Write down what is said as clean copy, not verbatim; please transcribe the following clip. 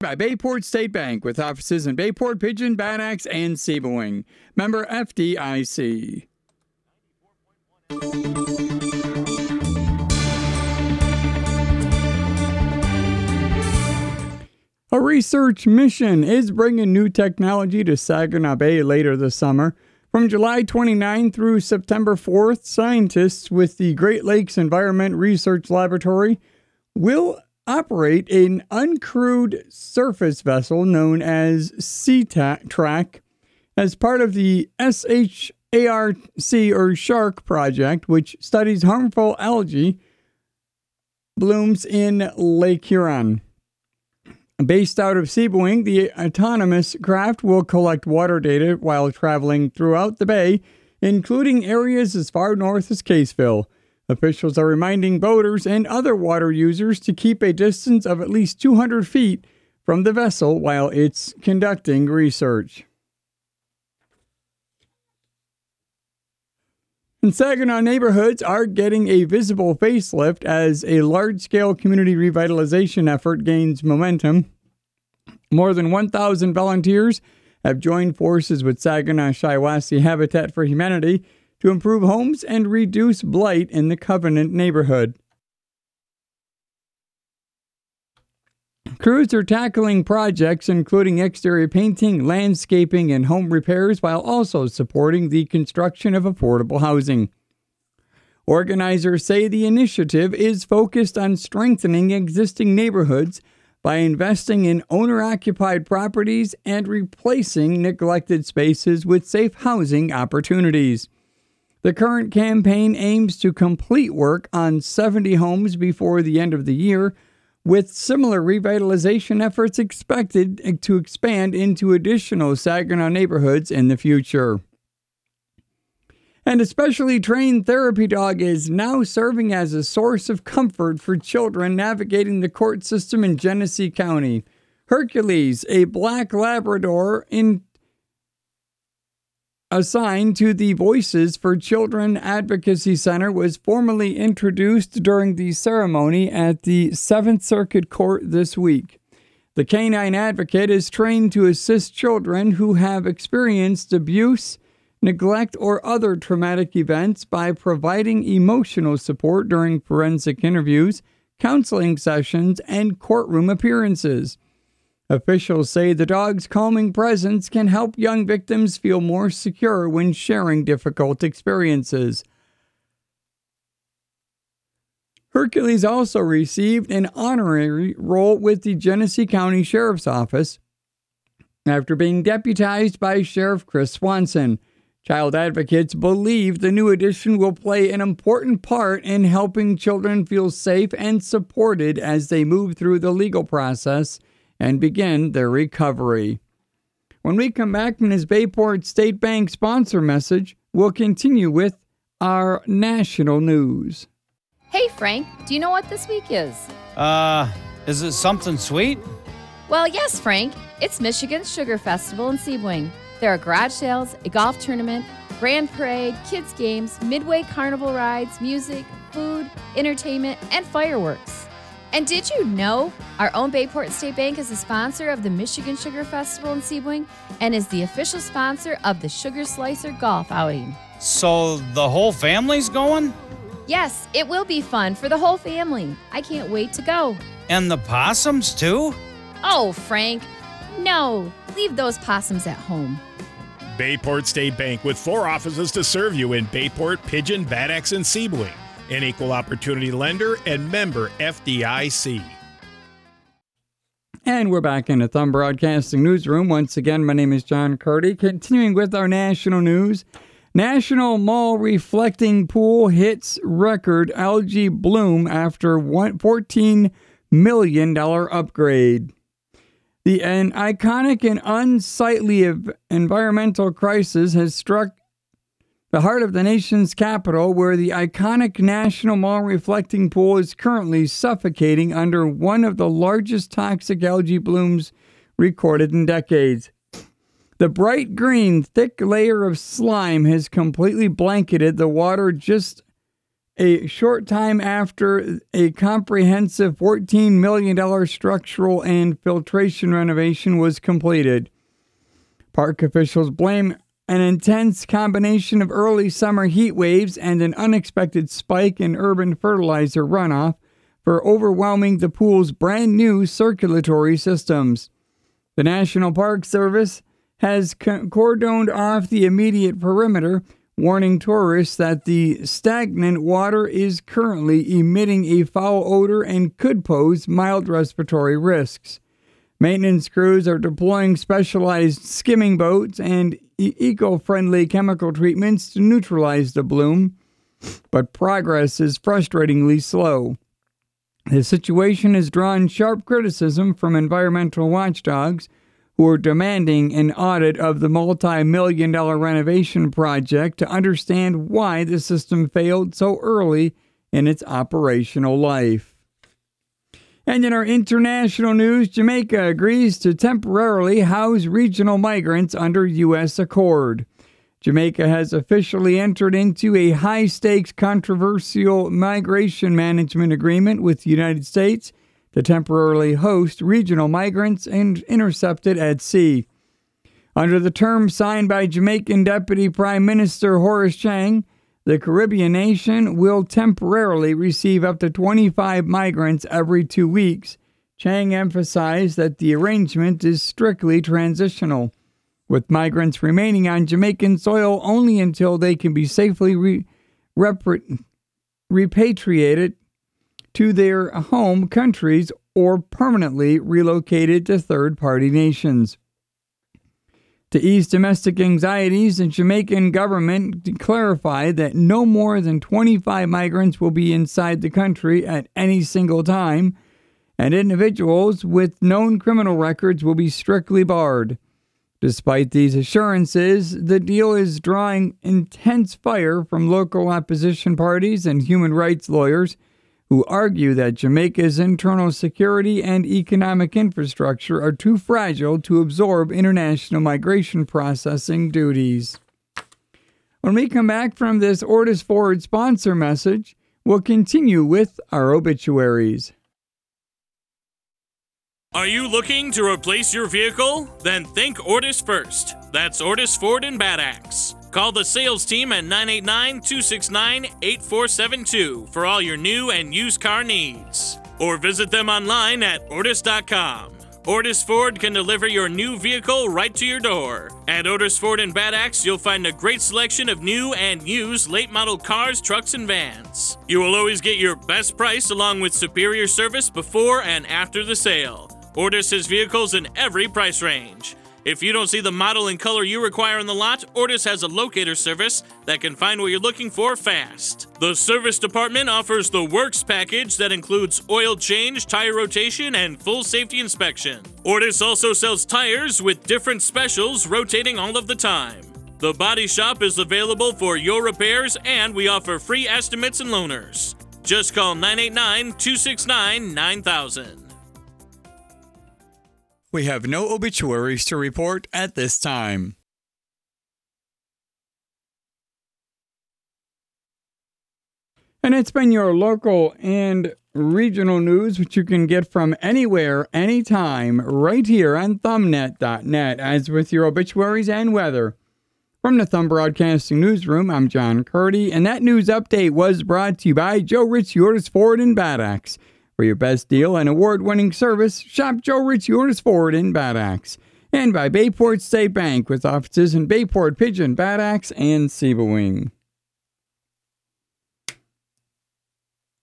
By Bayport State Bank, with offices in Bayport, Pigeon, Bad Axe, and Sebring. Member FDIC. A research mission is bringing new technology to Saginaw Bay later this summer. From July 29 through September 4th, scientists with the Great Lakes Environment Research Laboratory will operate an uncrewed surface vessel known as Sea-Track as part of the SHARC or SHARC project, which studies harmful algae blooms in Lake Huron. Based out of Sebring, the autonomous craft will collect water data while traveling throughout the bay, including areas as far north as Caseville. Officials are reminding boaters and other water users to keep a distance of at least 200 feet from the vessel while it's conducting research. And Saginaw neighborhoods are getting a visible facelift as a large-scale community revitalization effort gains momentum. More than 1,000 volunteers have joined forces with Saginaw Shiawassee Habitat for Humanity to improve homes and reduce blight in the Covenant neighborhood. Crews are tackling projects including exterior painting, landscaping, and home repairs while also supporting the construction of affordable housing. Organizers say the initiative is focused on strengthening existing neighborhoods by investing in owner-occupied properties and replacing neglected spaces with safe housing opportunities. The current campaign aims to complete work on 70 homes before the end of the year, with similar revitalization efforts expected to expand into additional Saginaw neighborhoods in the future. And a specially trained therapy dog is now serving as a source of comfort for children navigating the court system in Genesee County. Hercules, a black Labrador assigned to the Voices for Children Advocacy Center, was formally introduced during the ceremony at the 7th Circuit Court this week. The canine advocate is trained to assist children who have experienced abuse, neglect, or other traumatic events by providing emotional support during forensic interviews, counseling sessions, and courtroom appearances. Officials say the dog's calming presence can help young victims feel more secure when sharing difficult experiences. Hercules also received an honorary role with the Genesee County Sheriff's Office after being deputized by Sheriff Chris Swanson. Child advocates believe the new addition will play an important part in helping children feel safe and supported as they move through the legal process and begin their recovery. When we come back from this Bayport State Bank sponsor message, we'll continue with our national news. Hey Frank, do you know what this week is? Is it something sweet? Well, yes, Frank. It's Michigan's Sugar Festival in Sebring. There are garage sales, a golf tournament, grand parade, kids games, midway carnival rides, music, food, entertainment, and fireworks. And did you know our own Bayport State Bank is a sponsor of the Michigan Sugar Festival in Sebring and is the official sponsor of the Sugar Slicer golf outing? So the whole family's going? Yes, it will be fun for the whole family. I can't wait to go. And the possums too? Oh, Frank, no. Leave those possums at home. Bayport State Bank, with 4 offices to serve you in Bayport, Pigeon, Bad Axe, and Sebring. An equal opportunity lender and member FDIC. And we're back in the Thumb Broadcasting Newsroom. Once again, my name is John Curdy. Continuing with our national news. National Mall Reflecting Pool hits record algae bloom after $14 million upgrade. An iconic and unsightly environmental crisis has struck the heart of the nation's capital, where the iconic National Mall Reflecting Pool is currently suffocating under one of the largest toxic algae blooms recorded in decades. The bright green, thick layer of slime has completely blanketed the water just a short time after a comprehensive $14 million structural and filtration renovation was completed. Park officials blame an intense combination of early summer heat waves and an unexpected spike in urban fertilizer runoff for overwhelming the pool's brand new circulatory systems. The National Park Service has cordoned off the immediate perimeter, warning tourists that the stagnant water is currently emitting a foul odor and could pose mild respiratory risks. Maintenance crews are deploying specialized skimming boats and eco-friendly chemical treatments to neutralize the bloom, but progress is frustratingly slow. The situation has drawn sharp criticism from environmental watchdogs who are demanding an audit of the multi-million-dollar renovation project to understand why the system failed so early in its operational life. And in our international news, Jamaica agrees to temporarily house regional migrants under U.S. accord. Jamaica has officially entered into a high-stakes controversial migration management agreement with the United States to temporarily host regional migrants intercepted at sea. Under the terms signed by Jamaican Deputy Prime Minister Horace Chang, the Caribbean nation will temporarily receive up to 25 migrants every 2 weeks. Chang emphasized that the arrangement is strictly transitional, with migrants remaining on Jamaican soil only until they can be safely repatriated to their home countries or permanently relocated to third-party nations. To ease domestic anxieties, the Jamaican government clarified that no more than 25 migrants will be inside the country at any single time, and individuals with known criminal records will be strictly barred. Despite these assurances, the deal is drawing intense fire from local opposition parties and human rights lawyers who argue that Jamaica's internal security and economic infrastructure are too fragile to absorb international migration processing duties. When we come back from this Ortis Ford sponsor message, we'll continue with our obituaries. Are you looking to replace your vehicle? Then think Ortis first. That's Ortis Ford in Bad Axe. Call the sales team at 989-269-8472 for all your new and used car needs. Or visit them online at Ortis.com. Ortis Ford can deliver your new vehicle right to your door. At Ortis Ford in Bad Axe, you'll find a great selection of new and used late model cars, trucks, and vans. You will always get your best price along with superior service before and after the sale. Ortis has vehicles in every price range. If you don't see the model and color you require in the lot, Ortis has a locator service that can find what you're looking for fast. The service department offers the Works package that includes oil change, tire rotation, and full safety inspection. Ortis also sells tires with different specials rotating all of the time. The body shop is available for your repairs, and we offer free estimates and loaners. Just call 989-269-9000. We have no obituaries to report at this time. And it's been your local and regional news, which you can get from anywhere, anytime, right here on thumbnet.net, as with your obituaries and weather. From the Thumb Broadcasting Newsroom, I'm John Curdy, and that news update was brought to you by Joe Ritchie Ortis Ford in Bad Axe. For your best deal and award-winning service, shop Joe Ritchie Ortis Ford in Bad Axe. And by Bayport State Bank, with offices in Bayport, Pigeon, Bad Axe, and Sebowing.